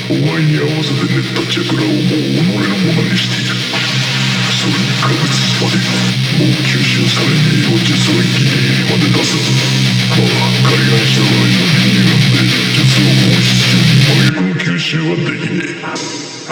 お前に合わせて練ったチャクラをもう己のものにしている。それに確実までもう吸収されねえよ。実はギリギリまで出す。海外社会の倫理なんで術を本質中に曲げ込む吸収はできねえ。